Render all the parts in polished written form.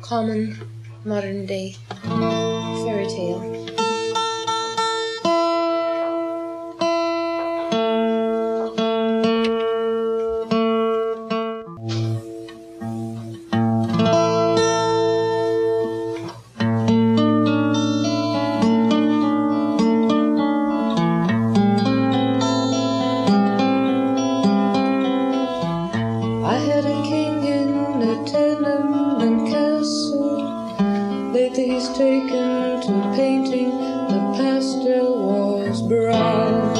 common modern day fairy tale. I had a king in a tenement castle. Lately he's taken to painting the pastel walls brown.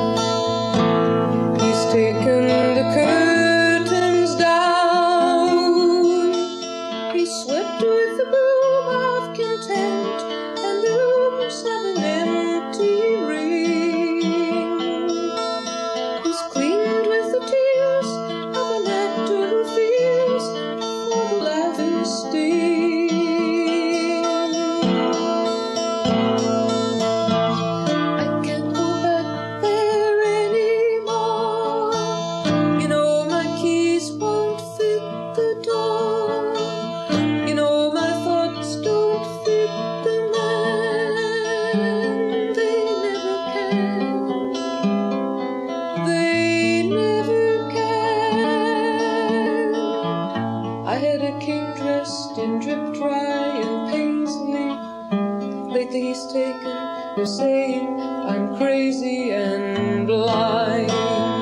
He's taken the curtains down. He swept with the broom of content, and the rooms have an empty ring. He's cleaned with the tears of an actor who fears for the lavish sting. I can't go back there anymore. You know my keys won't fit the door. You know my thoughts don't fit the man. They never can. They never can. I had a king dressed in drip dry and paisley. Lately he's taken to saying I'm crazy and blind.